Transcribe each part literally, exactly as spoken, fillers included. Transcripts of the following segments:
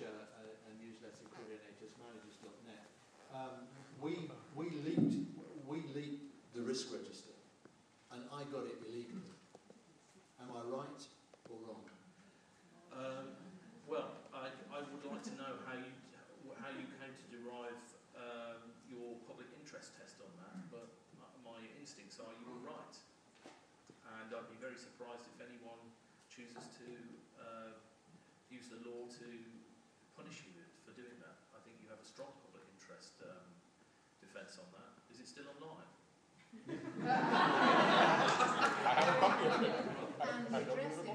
publish a, a, a newsletter called N H S Managers dot net. Um, we we leaked we leaked the risk register, and I got it illegally. Am I right or wrong? Um, well, I, I would like to know how you how you came to derive um, your public interest test on that, but my, my instincts are you were right, and I'd be very surprised if anyone chooses to uh, use the law to punish you for doing that. I think you have a strong public interest um, defence on that. Is it still online? I have a copy of it. And the address is.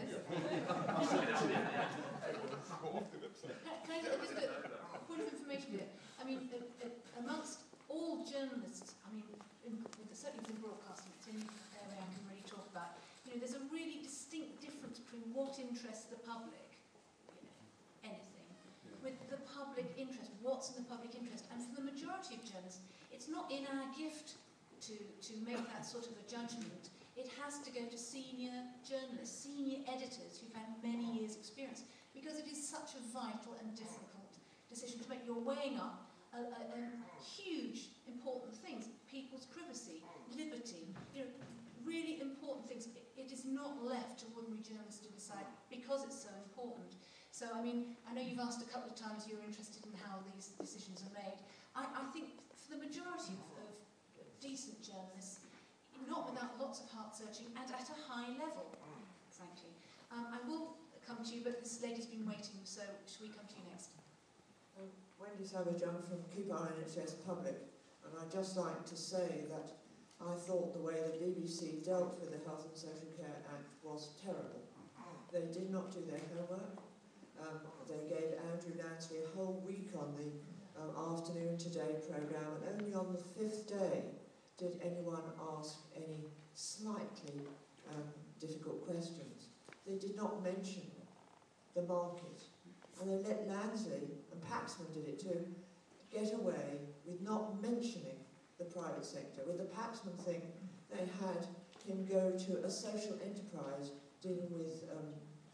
Can I get just a point of information here? I mean, uh, uh, amongst all journalists, I mean, in, certainly within broadcasting, it's in an area I can really talk about. You know, there's a really distinct difference between what interests the public, you know, anything, with the public interest, what's in the public interest. And for the majority of journalists, it's not in our gift to, to make that sort of a judgment. It has to go to senior journalists, senior editors who've had many years' experience, because it is such a vital and difficult decision to make. You're weighing up a, a, a huge, important things: people's privacy, liberty, you know, really important things. It, it is not left to ordinary journalists to decide because it's so important. So, I mean, I know you've asked a couple of times you're interested in how these decisions are made. I, I think for the majority of, of decent journalists, not without lots of heart searching and at a high level, frankly. Um, I will come to you, but this lady's been waiting, so shall we come to you next? Um, Wendy Savage-Young from Keep Our N H S Public, and I'd just like to say that I thought the way the B B C dealt with the Health and Social Care Act was terrible. They did not do their homework. Um, they gave Andrew Lansley a whole week on the um, Afternoon Today programme, and only on the fifth day did anyone ask any slightly um, difficult questions. They did not mention the market. And they let Lansley, and Paxman did it too, get away with not mentioning the private sector. With the Paxman thing, they had him go to a social enterprise dealing with um,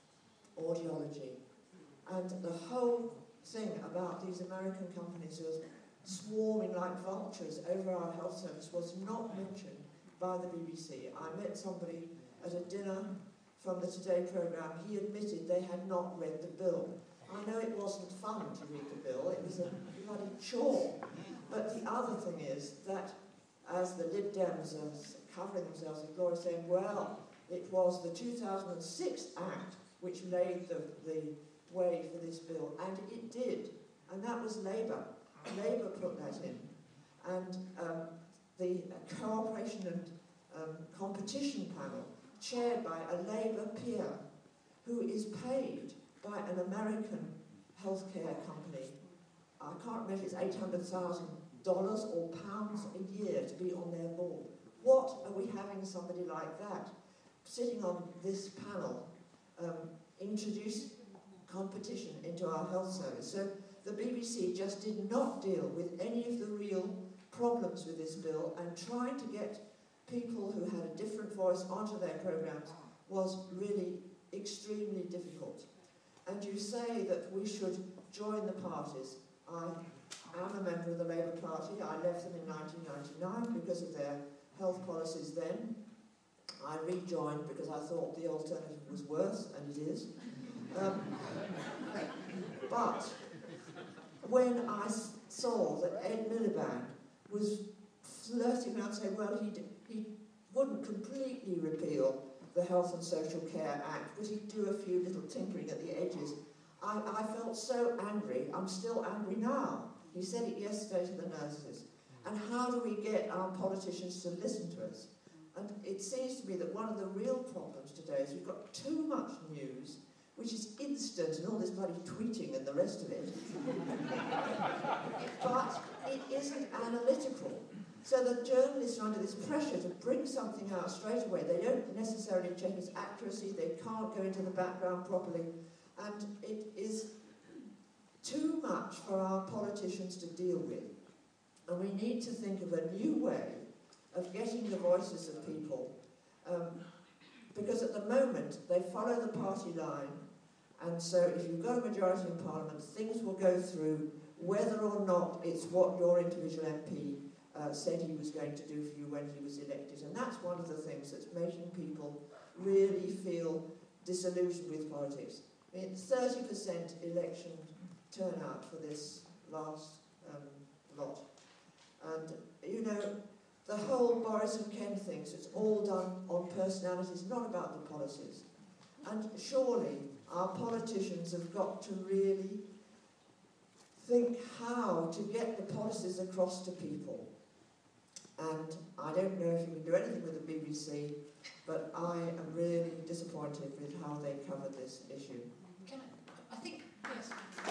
audiology. And the whole thing about these American companies who are swarming like vultures over our health service was not mentioned by the B B C. I met somebody at a dinner from the Today programme. He admitted they had not read the bill. I know it wasn't fun to read the bill, it was a bloody chore. But the other thing is that, as the Lib Dems are covering themselves with glory, saying, well, it was the two thousand six Act which laid the, the way for this bill, and it did. And that was Labour. Labour put that in. And um, the Cooperation and um, Competition Panel, chaired by a Labour peer, who is paid by an American healthcare company. I can't remember if it's eight hundred thousand dollars or pounds a year to be on their board. What are we having somebody like that sitting on this panel um, introduce competition into our health service? So the B B C just did not deal with any of the real problems with this bill, and trying to get people who had a different voice onto their programmes was really extremely difficult. And you say that we should join the parties. I am a member of the Labour Party. I left them in nineteen ninety-nine because of their health policies then. I rejoined because I thought the alternative was worse, and it is. Um, but when I saw that Ed Miliband was flirting around saying, well, he, he wouldn't completely repeal the Health and Social Care Act, but he'd do a few little tinkering at the edges, I, I felt so angry. I'm still angry now. He said it yesterday to the nurses. And how do we get our politicians to listen to us? And it seems to me that one of the real problems today is we've got too much news, which is instant, and all this bloody tweeting and the rest of it. But it isn't analytical. So the journalists are under this pressure to bring something out straight away. They don't necessarily check its accuracy, they can't go into the background properly, and it is too much for our politicians to deal with. And we need to think of a new way of getting the voices of people, um, because at the moment they follow the party line, And so if you've got a majority in Parliament, things will go through whether or not it's what your individual M P uh, said he was going to do for you when he was elected. And that's one of the things that's making people really feel disillusioned with politics. I mean, thirty percent election turnout for this last um, lot. And, you know, the whole Boris and Ken thing, so it's all done on personalities, not about the policies. And surely our politicians have got to really think how to get the policies across to people. And I don't know if you can do anything with the B B C, but I am really disappointed with how they covered this issue. Can I, I think, yes.